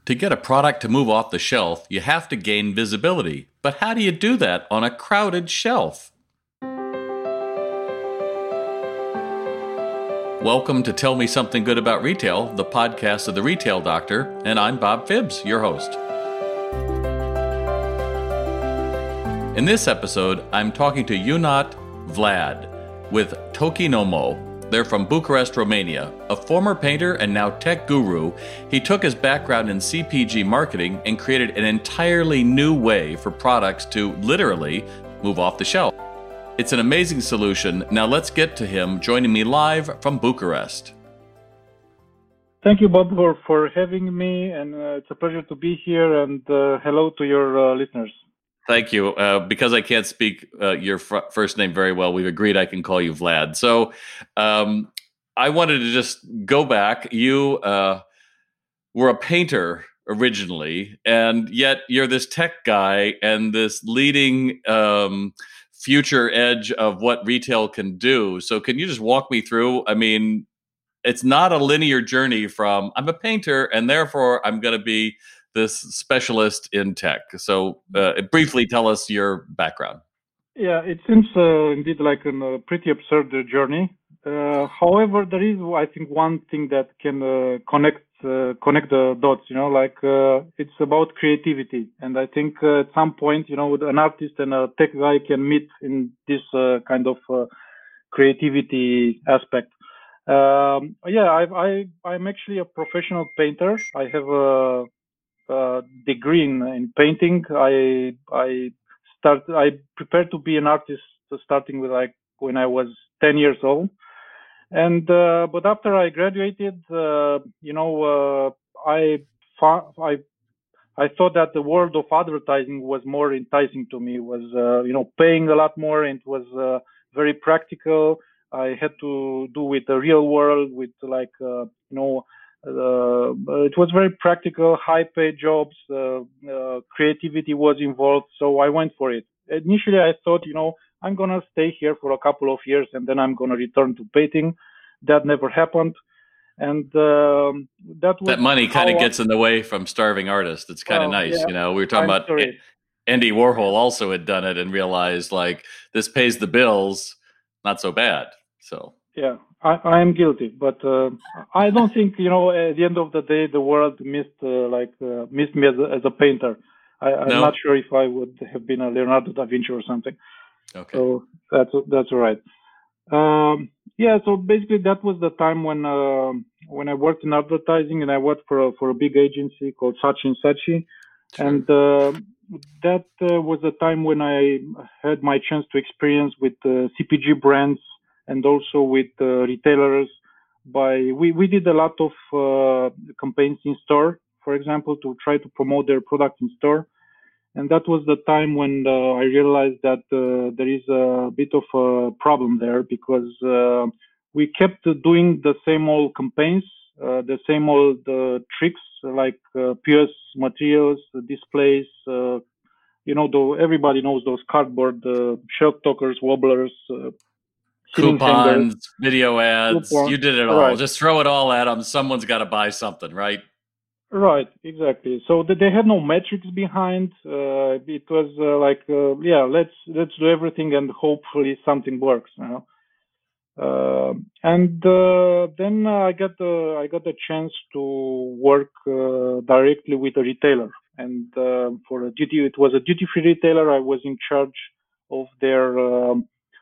To get a product to move off the shelf, you have to gain visibility. But how do you do that on a crowded shelf? Welcome to Tell Me Something Good About Retail, the podcast of The Retail Doctor, and I'm Bob Phibbs, your host. In this episode, I'm talking to Ionut Vlad with Tokinomo. They're from Bucharest, Romania. A former painter and now tech guru, he took his background in CPG marketing and created an entirely new way for products to literally move off the shelf. It's an amazing solution. Now let's get to him joining me live from Bucharest. Thank you, Bob, for having me, and it's a pleasure to be here, and hello to your listeners. Thank you. Because I can't speak your first name very well, we've agreed I can call you Vlad. So I wanted to just go back. You were a painter originally, and yet you're this tech guy and this leading future edge of what retail can do. So can you just walk me through? I mean, it's not a linear journey from I'm a painter and therefore I'm going to be this specialist in tech. So briefly tell us your background. Yeah, it seems indeed like a pretty absurd journey. However, there is, I think, one thing that can connect the dots, it's about creativity. And I think at some point, an artist and a tech guy can meet in this kind of creativity aspect. I'm actually a professional painter. I have a degree in painting. I prepared to be an artist starting with when I was 10 years old. And but after I graduated, I thought that the world of advertising was more enticing to me. It was paying a lot more, and it was very practical. I had to do with the real world, with it was very practical, high-paid jobs. Creativity was involved, so I went for it. Initially, I thought, I'm gonna stay here for a couple of years and then I'm gonna return to painting. That never happened, and that money kind of gets in the way from starving artists. It's kind of nice, We were talking about Andy Warhol also had done it and realized this pays the bills, not so bad. So yeah. I am guilty, but I don't think at the end of the day the world missed me as a painter. I'm not sure if I would have been a Leonardo da Vinci or something. Okay, so that's all right. So basically that was the time when I worked in advertising, and I worked for a big agency called Saatchi & Saatchi, sure. And that was the time when I had my chance to experience with CPG brands. And also with retailers. We did a lot of campaigns in store, for example, to try to promote their product in store. And that was the time when I realized that there is a bit of a problem there, because we kept doing the same old campaigns, the same old tricks, like PS materials, displays. Everybody knows those cardboard shelf talkers, wobblers. Coupons, video ads, You did it all. Right. Just throw it all at them. Someone's got to buy something, right? Right, exactly. So they had no metrics behind. It was let's do everything and hopefully something works. Then I got the chance to work directly with a retailer, and it was a duty-free retailer. I was in charge of their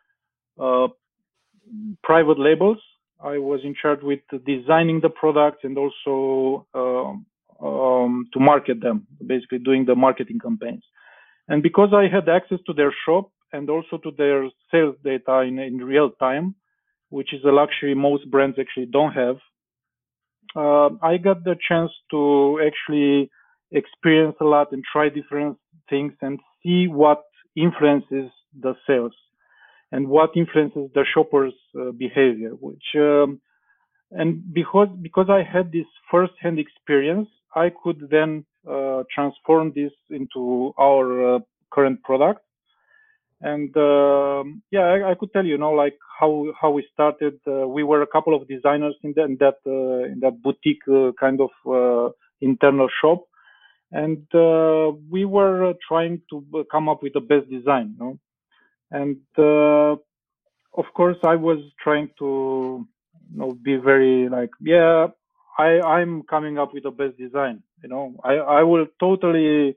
private labels. I was in charge with designing the products and also to market them, basically doing the marketing campaigns. And because I had access to their shop and also to their sales data in real time, which is a luxury most brands actually don't have, I got the chance to actually experience a lot and try different things and see what influences the sales and what influences the shopper's behavior. And because I had this first-hand experience, I could then transform this into our current product. And I could tell how we started. We were a couple of designers in that boutique kind of internal shop, and we were trying to come up with the best design, and of course I was trying to be very like, yeah, I'm coming up with the best design, I will totally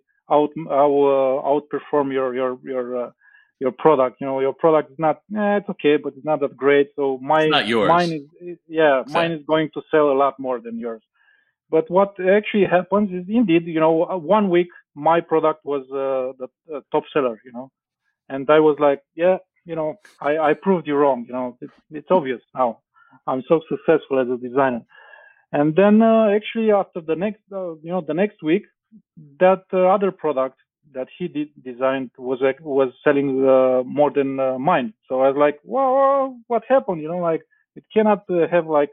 outperform your product. Your product is not, it's okay, but it's not that great, so It's not yours. mine is going to sell a lot more than yours. But what actually happens is, indeed, 1 week my product was the top seller, and I was like, yeah, I proved you wrong. It's obvious now. I'm so successful as a designer. And then actually after the next week, that other product that he designed was selling more than mine. So I was like, whoa, what happened? Like, it cannot have like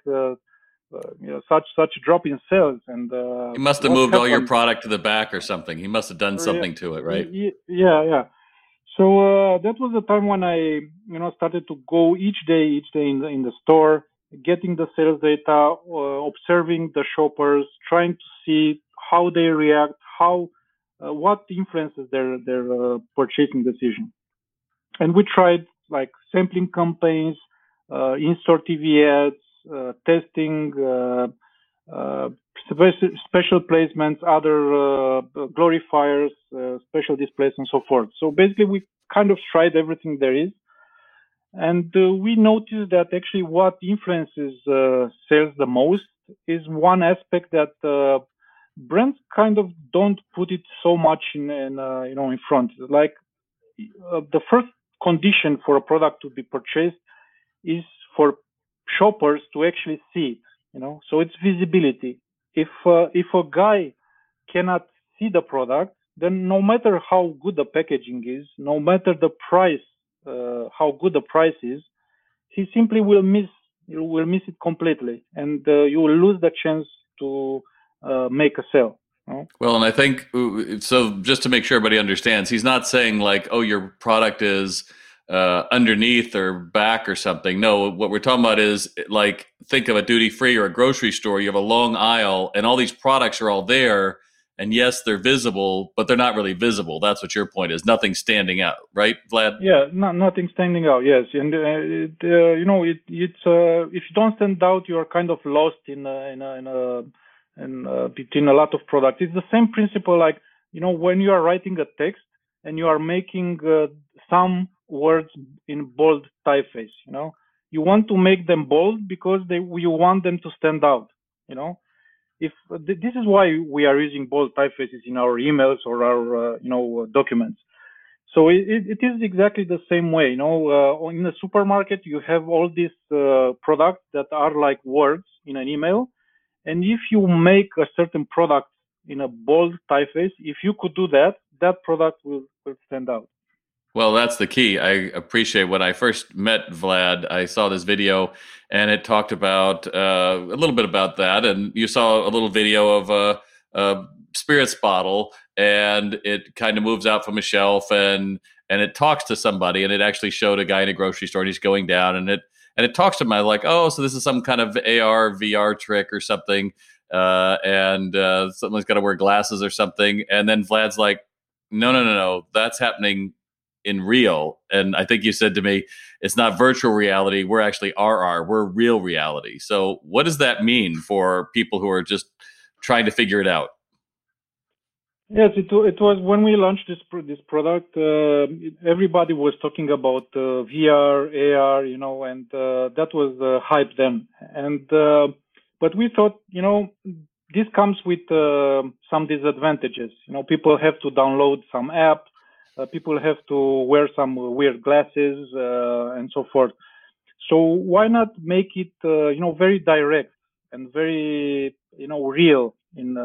such drop in sales. And He must have what moved all your happened? product to the back or something. He must have done something to it, right? Yeah. So that was the time when I, started to go each day in the store, getting the sales data, observing the shoppers, trying to see how they react, what influences their purchasing decision. And we tried like sampling campaigns, in-store TV ads, testing, uh, special placements, other glorifiers, special displays, and so forth. So basically, we kind of tried everything there is. And we noticed that actually what influences sales the most is one aspect that brands kind of don't put it so much in front. Like the first condition for a product to be purchased is for shoppers to actually see it. So it's visibility. If a guy cannot see the product, then no matter how good the packaging is, no matter the price, how good the price is, he simply will miss it completely, and you will lose the chance to make a sale. Well, and I think so. Just to make sure everybody understands, he's not saying like, "Oh, your product is underneath or back or something." No, what we're talking about is like, think of a duty free or a grocery store. You have a long aisle, and all these products are all there. And yes, they're visible, but they're not really visible. That's what your point is. Nothing standing out, right, Vlad? Yeah, nothing standing out. Yes, and it's if you don't stand out, you are kind of lost in between a lot of products. It's the same principle, like when you are writing a text and you are making some words in bold typeface. You want to make them bold because you want them to stand out. If this is why we are using bold typefaces in our emails or our documents. So it is exactly the same way. In the supermarket, you have all these products that are like words in an email. And if you make a certain product in a bold typeface, if you could do that, that product will stand out. Well, that's the key. I appreciate when I first met Vlad, I saw this video and it talked about a little bit about that. And you saw a little video of a spirits bottle and it kind of moves out from a shelf and it talks to somebody. And it actually showed a guy in a grocery store and he's going down and it talks to him. I'm like, oh, so this is some kind of AR, VR trick or something. And someone's got to wear glasses or something. And then Vlad's like, no, that's happening in real. And I think you said to me, it's not virtual reality. We're actually RR. We're real reality. So what does that mean for people who are just trying to figure it out? Yes, it was when we launched this product. Everybody was talking about VR, AR, and that was the hype then. And but we thought, this comes with some disadvantages. People have to download some app. People have to wear some weird glasses and so forth. So why not make it, very direct and very, real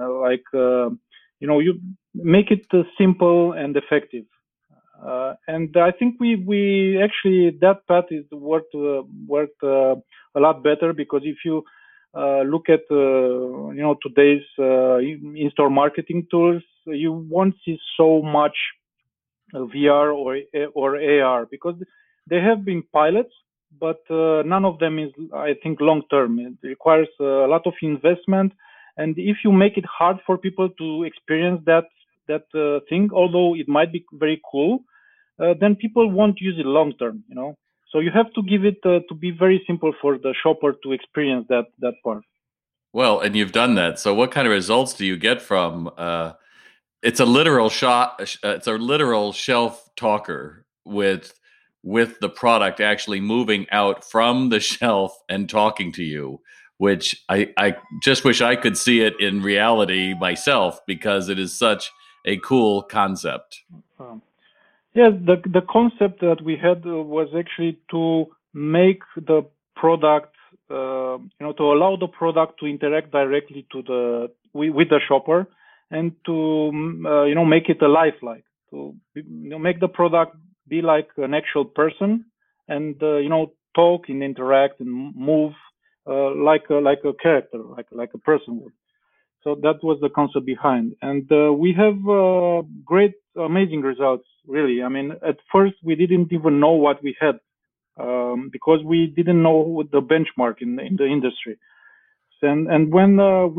you make it simple and effective. And I think we actually, that path is worked a lot better, because if you look at today's in-store marketing tools, you won't see so much VR or AR, because there have been pilots, but none of them is, I think, long term. It requires a lot of investment, And if you make it hard for people to experience that thing, although it might be very cool, then people won't use it long term. So you have to give it to be very simple for the shopper to experience that part. Well, and you've done that. So what kind of results do you get from it's a literal shot it's a literal shelf talker with the product actually moving out from the shelf and talking to you, which I just wish I could see it in reality myself, because it is such a cool concept. Yes, the concept that we had was actually to make the product, to allow the product to interact directly with the shopper, and to make it a lifelike, to make the product be like an actual person, and talk and interact and move like a character, like a person would. So that was the concept behind, and we have great, amazing results. Really, I mean, at first we didn't even know what we had, because we didn't know what the benchmark in the industry. And when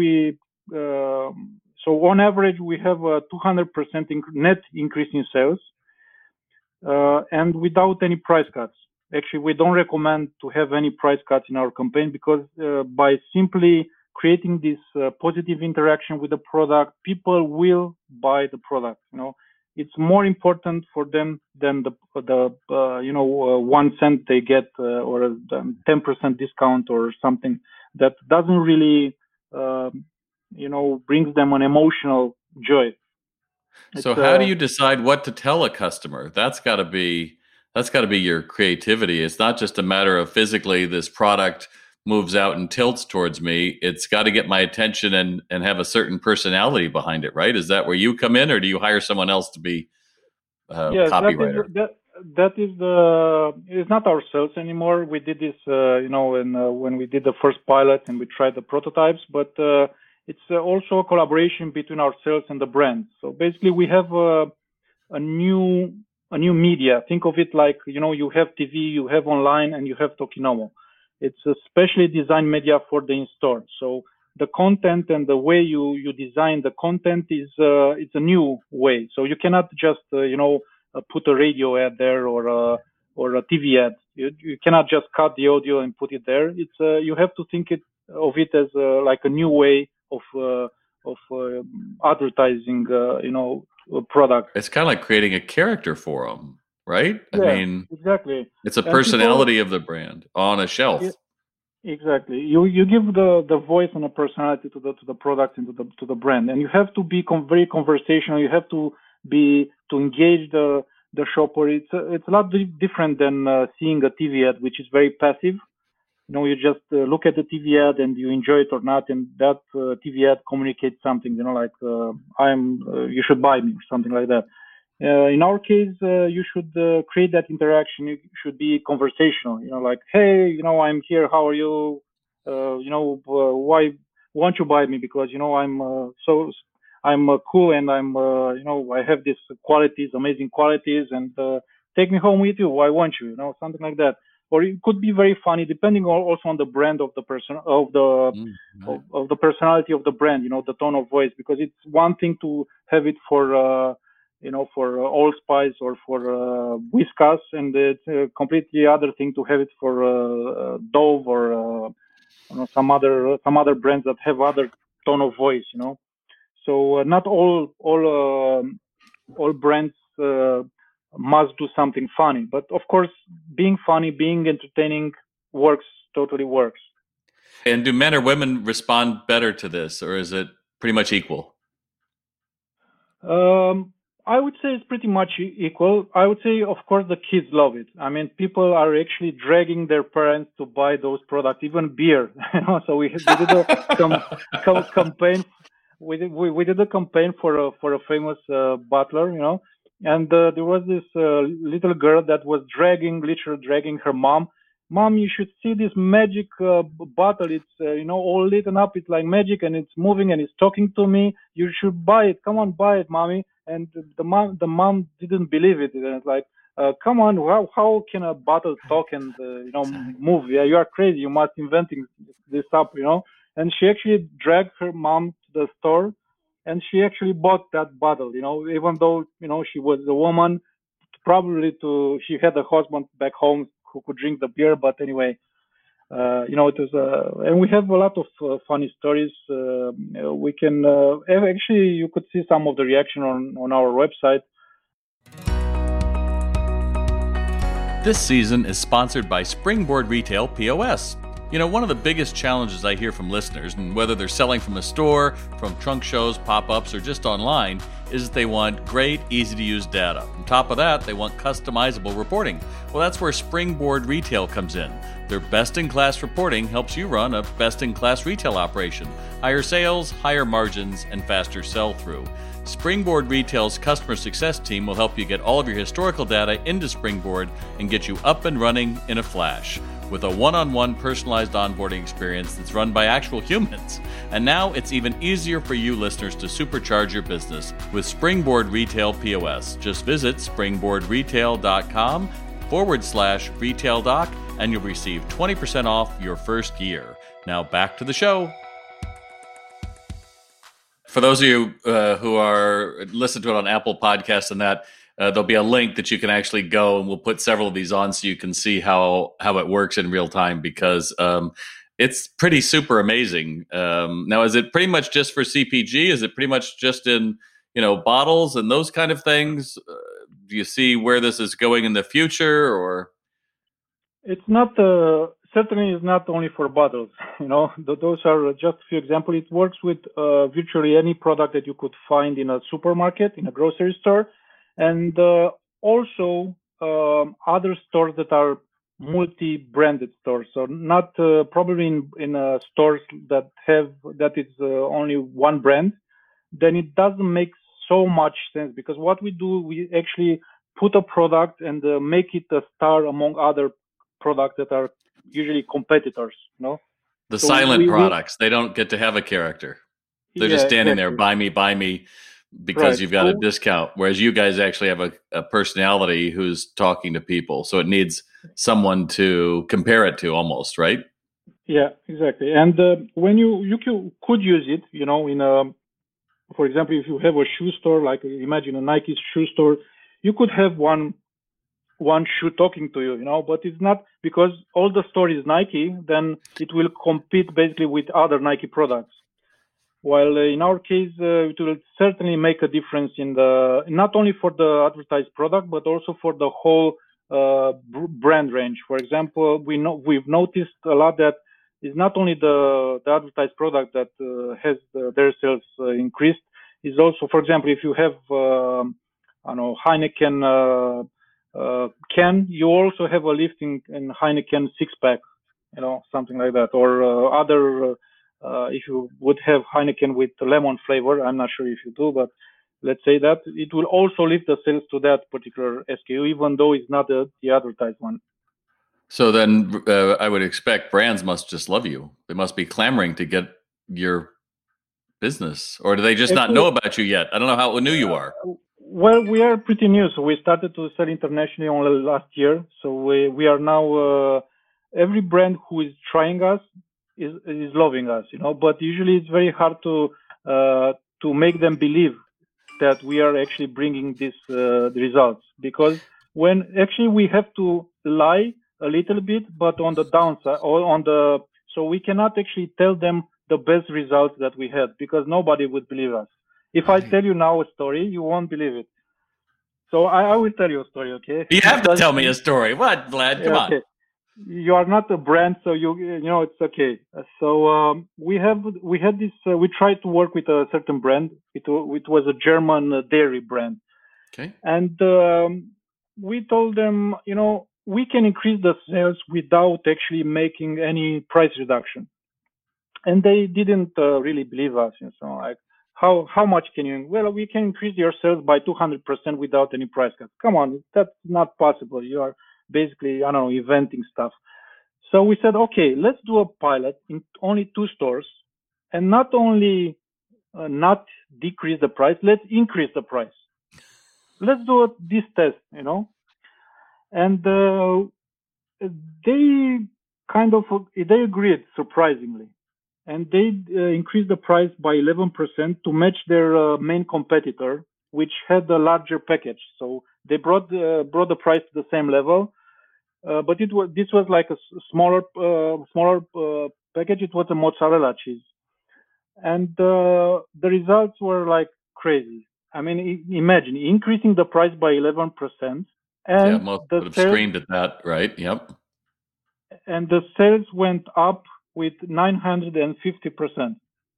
so on average we have a 200% net increase in sales, and without any price cuts. Actually, we don't recommend to have any price cuts in our campaign, because by simply creating this positive interaction with the product, people will buy the product. It's more important for them than the 1 cent they get, or a 10% discount or something that doesn't really brings them an emotional joy. So how do you decide what to tell a customer? That's got to be your creativity. It's not just a matter of physically this product moves out and tilts towards me. It's got to get my attention and have a certain personality behind it, right? Is that where you come in, or do you hire someone else to be copywriter? That is it's not ourselves anymore. We did this, when we did the first pilot and we tried the prototypes, but it's also a collaboration between ourselves and the brand. So basically, we have a new media. Think of it like, you have TV, you have online, and you have Tokinomo. It's a specially designed media for the in-store. So the content and the way you design the content is it's a new way. So you cannot just put a radio ad there or a TV ad. You cannot just cut the audio and put it there. It's you have to think of it as like a new way of advertising, a product. It's kind of like creating a character for them, right? Yeah, I mean, exactly. It's a personality of the brand on a shelf. Exactly. You give the voice and a personality to the product and to the brand, and you have to be very conversational. You have to engage the shopper. It's a lot different than seeing a TV ad, which is very passive. You just look at the TV ad and you enjoy it or not, and that TV ad communicates something. Like you should buy me or something like that. In our case, you should create that interaction. You should be conversational. Like, hey, I'm here. How are you? Why won't you buy me? Because I'm cool, and I have these qualities, amazing qualities, and take me home with you. Why won't you? Something like that. Or it could be very funny, depending also on the brand of the person, of the personality of the brand. The tone of voice, because it's one thing to have it for for Allspice or for Whiskas, and it's a completely other thing to have it for Dove or some other brands that have other tone of voice. So not all brands must do something funny, but of course, being funny, being entertaining totally works. And do men or women respond better to this, or is it pretty much equal? I would say it's pretty much equal. I would say, of course, the kids love it. I mean, people are actually dragging their parents to buy those products, even beer. So we did a campaign. We did a campaign for a famous butler, and there was this little girl that was literally dragging her mom. Mom, you should see this magic bottle. It's all lit up. It's like magic, and it's moving and it's talking to me. You should buy it. Come on, buy it, mommy. And the mom didn't believe it. And it's like, come on, how can a bottle talk and move? Yeah, you are crazy. You must inventing this up, and she actually dragged her mom to the store, and she actually bought that bottle. Even though she was a woman, probably she had a husband back home who could drink the beer. But anyway, it was, and we have a lot of funny stories. We can actually, you could see some of the reaction on our website. This season is sponsored by Springboard Retail POS. One of the biggest challenges I hear from listeners, and whether they're selling from a store, from trunk shows, pop-ups, or just online, is that they want great, easy-to-use data. On top of that, they want customizable reporting. Well, that's where Springboard Retail comes in. Their best-in-class reporting helps you run a best-in-class retail operation. Higher sales, higher margins, and faster sell-through. Springboard Retail's customer success team will help you get all of your historical data into Springboard and get you up and running in a flash, with a one-on-one personalized onboarding experience that's run by actual humans. And now it's even easier for you listeners to supercharge your business with Springboard Retail POS. Just visit springboardretail.com/retaildoc and you'll receive 20% off your first year. Now back to the show. For those of you who are listen to it on Apple Podcasts and that, there'll be a link that you can actually go, and we'll put several of these on so you can see how it works in real time, because it's pretty super amazing. Now, is it pretty much just for CPG? Is it pretty much just in bottles and those kind of things? Do you see where this is going in the future, or? It's not certainly is not only for bottles. Those are just a few examples. It works with virtually any product that you could find in a supermarket, in a grocery store, and also other stores that are multi-branded stores. So not probably in stores that is only one brand. Then it doesn't make so much sense, because what we do, we actually put a product and make it a star among other products that are usually competitors. The silent products, they don't get to have a character. They're just standing there, buy me, because you've got a discount. Whereas you guys actually have a personality who's talking to people. So it needs someone to compare it to almost, right? Yeah, exactly. And when you could use it, for example, if you have a shoe store, like imagine a Nike shoe store, you could have one shoe talking to you, but it's not, because all the store is Nike, then it will compete basically with other Nike products. While in our case, it will certainly make a difference in not only for the advertised product, but also for the whole brand range. For example, we've noticed a lot that it's not only the advertised product that has their sales increased. Is also, for example, if you have Heineken can, you also have a lift in Heineken 6-pack, something like that, or other. If you would have Heineken with lemon flavor, I'm not sure if you do, but let's say that it will also lift the sales to that particular SKU, even though it's not the advertised one. So then I would expect brands must just love you. They must be clamoring to get your business, or do they just not know about you yet? I don't know how new you are. Well, we are pretty new, so we started to sell internationally only last year. So we are now every brand who is trying us is loving us, But usually it's very hard to make them believe that we are actually bringing these results, because when actually we have to lie a little bit, but on the downside, or so we cannot actually tell them the best results that we had, because nobody would believe us. If I tell you now a story, you won't believe it. So I will tell you a story, okay? You have to tell me a story. What, Vlad? Come on. You are not a brand, so it's okay. So we had this. We tried to work with a certain brand. It was a German dairy brand. Okay. And we told them, we can increase the sales without actually making any price reduction. And they didn't really believe us. Like, how much can you? Well, we can increase your sales by 200% without any price cut. Come on, that's not possible. You are basically, inventing stuff. So we said, okay, let's do a pilot in only 2 stores, and not only not decrease the price, let's increase the price. Let's do this test, And they agreed, surprisingly. and they increased the price by 11% to match their main competitor, which had a larger package. So they brought the price to the same level, but this was like a smaller package. It was a mozzarella cheese, and the results were like crazy. I mean, imagine increasing the price by 11%, Yeah, and most the would have sales screamed at that, right? Yep. went up with 950%.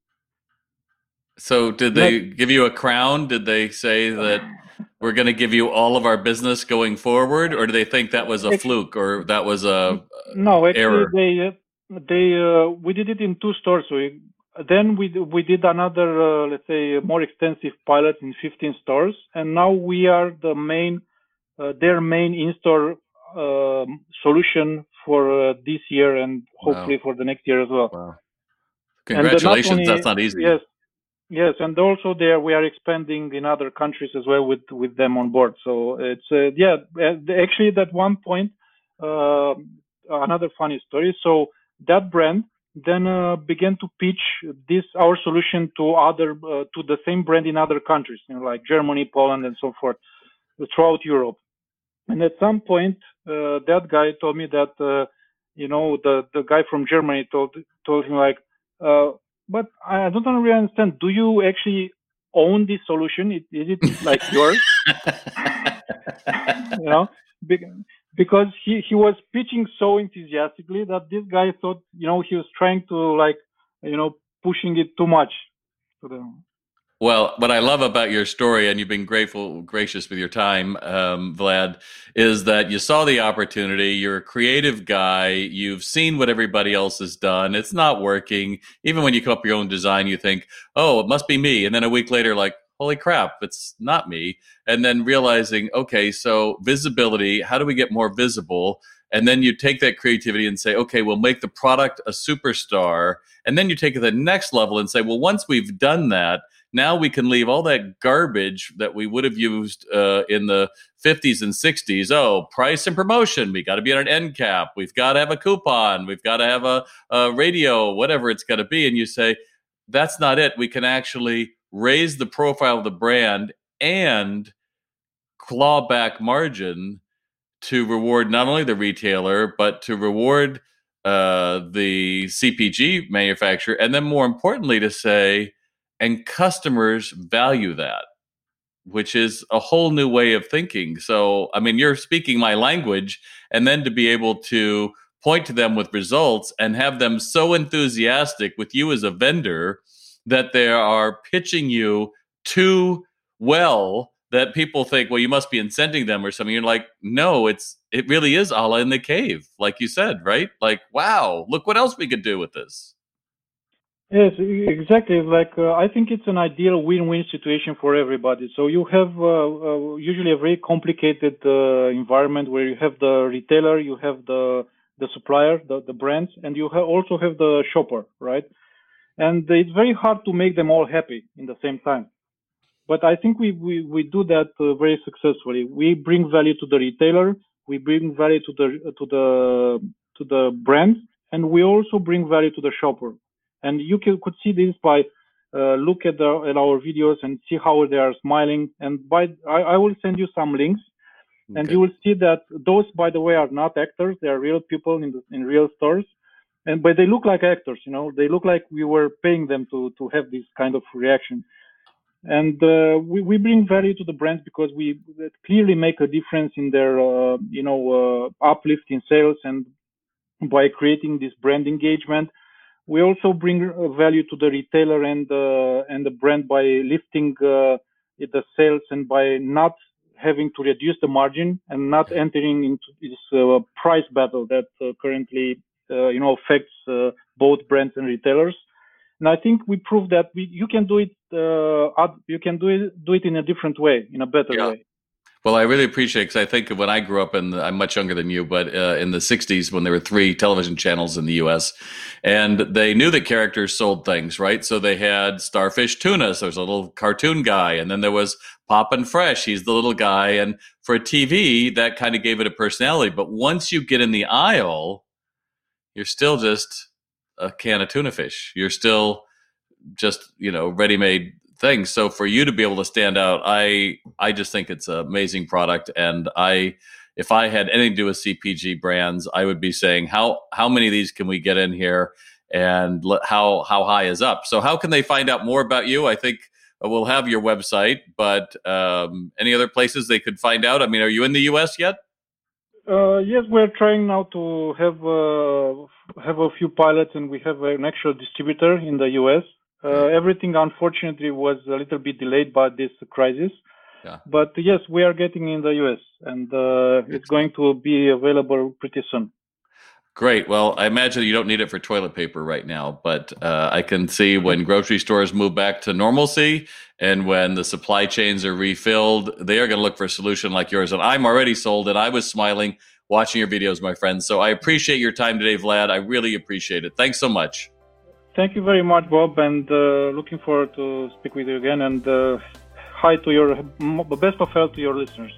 So did they give you a crown? Did they say that we're going to give you all of our business going forward, or do they think that was a fluke or that was a No, actually, error? we did it in two stores. Then we did another, let's say, more extensive pilot in 15 stores, and now we are their main in-store solution for this year and hopefully for the next year as well. Wow. And not Congratulations. only, That's not easy. yes, and also there we are expanding in other countries as well with them on board. So it's actually at one point, another funny story. So that brand then began to pitch our solution to the same brand in other countries, like Germany, Poland, and so forth, throughout Europe. And at some point, that guy told me that the guy from Germany told him like, but I don't really understand. Do you actually own this solution? Is it like yours? Because he was pitching so enthusiastically that this guy thought he was trying to pushing it too much to them. Well, what I love about your story, and you've been gracious with your time, Vlad, is that you saw the opportunity. You're a creative guy. You've seen what everybody else has done. It's not working. Even when you come up with your own design, you think, oh, it must be me. And then a week later, like, holy crap, it's not me. And then realizing, okay, so visibility, how do we get more visible? And then you take that creativity and say, okay, we'll make the product a superstar. And then you take it to the next level and say, well, once we've done that, now we can leave all that garbage that we would have used in the 50s and 60s. Oh, price and promotion. We got to be on an end cap. We've got to have a coupon. We've got to have a radio, whatever it's got to be. And you say, that's not it. We can actually raise the profile of the brand and claw back margin to reward not only the retailer, but to reward the CPG manufacturer. And then more importantly, to say, and customers value that, which is a whole new way of thinking. So, I mean, you're speaking my language, and then to be able to point to them with results and have them so enthusiastic with you as a vendor that they are pitching you too well that people think, well, you must be incenting them or something. You're like, no, it really is Allah in the cave, like you said, right? Like, wow, look what else we could do with this. Yes, exactly. Like I think it's an ideal win-win situation for everybody. So you have usually a very complicated environment where you have the retailer, you have the supplier, the brands, and you also have the shopper, right? And it's very hard to make them all happy in the same time. But I think we do that very successfully. We bring value to the retailer, we bring value to the brand, and we also bring value to the shopper. And you could see this by look at our videos and see how they are smiling. And I will send you some links, and you will see that those, by the way, are not actors; they are real people in real stores. But they look like actors, They look like we were paying them to have this kind of reaction. And we bring value to the brands because we clearly make a difference in their, uplift in sales, and by creating this brand engagement. We also bring value to the retailer and the brand by lifting the sales and by not having to reduce the margin and not entering into this price battle that currently affects both brands and retailers. And I think we proved that you can do it. You can do it in a different way, in a better way. Well, I really appreciate it because I think when I grew up I'm much younger than you, but in the 60s when there were 3 television channels in the U.S., and they knew that characters sold things, right? So they had Starfish Tuna, so there's a little cartoon guy, and then there was Poppin' Fresh, he's the little guy, and for a TV, that kind of gave it a personality. But once you get in the aisle, you're still just a can of tuna fish. You're still just, ready-made things. So for you to be able to stand out, I just think it's an amazing product. And if I had anything to do with CPG brands, I would be saying, how many of these can we get in here, and how high is up? So how can they find out more about you? I think we'll have your website, but any other places they could find out? I mean, are you in the US yet? Yes, we're trying now to have a few pilots, and we have an actual distributor in the US. Everything, unfortunately, was a little bit delayed by this crisis. Yeah. But yes, we are getting in the US, and it's going to be available pretty soon. Great. Well, I imagine you don't need it for toilet paper right now, but I can see when grocery stores move back to normalcy and when the supply chains are refilled, they are going to look for a solution like yours. And I'm already sold, and I was smiling watching your videos, my friend. So I appreciate your time today, Vlad. I really appreciate it. Thanks so much. Thank you very much, Bob, and looking forward to speak with you again. And hi to your best of health to your listeners.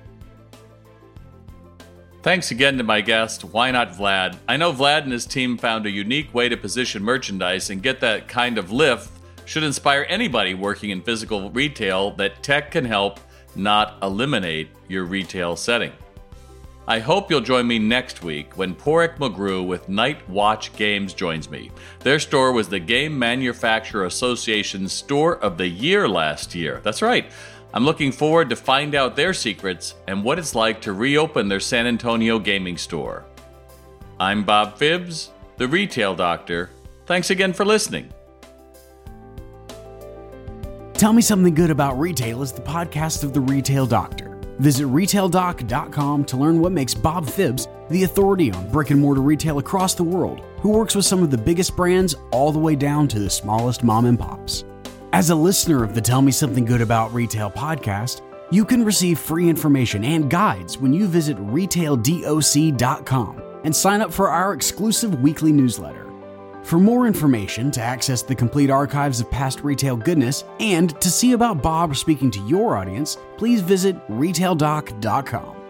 Thanks again to my guest, Why Not Vlad. I know Vlad and his team found a unique way to position merchandise and get that kind of lift should inspire anybody working in physical retail that tech can help, not eliminate your retail setting. I hope you'll join me next week when Porrick McGrew with Night Watch Games joins me. Their store was the Game Manufacturer Association's Store of the Year last year. That's right. I'm looking forward to find out their secrets and what it's like to reopen their San Antonio gaming store. I'm Bob Phibbs, the Retail Doctor. Thanks again for listening. Tell Me Something Good About Retail is the podcast of the Retail Doctor. Visit retaildoc.com to learn what makes Bob Phibbs the authority on brick and mortar retail across the world, who works with some of the biggest brands all the way down to the smallest mom and pops. As a listener of the Tell Me Something Good About Retail podcast, you can receive free information and guides when you visit retaildoc.com and sign up for our exclusive weekly newsletter. For more information, to access the complete archives of past retail goodness, and to see about Bob speaking to your audience, please visit retaildoc.com.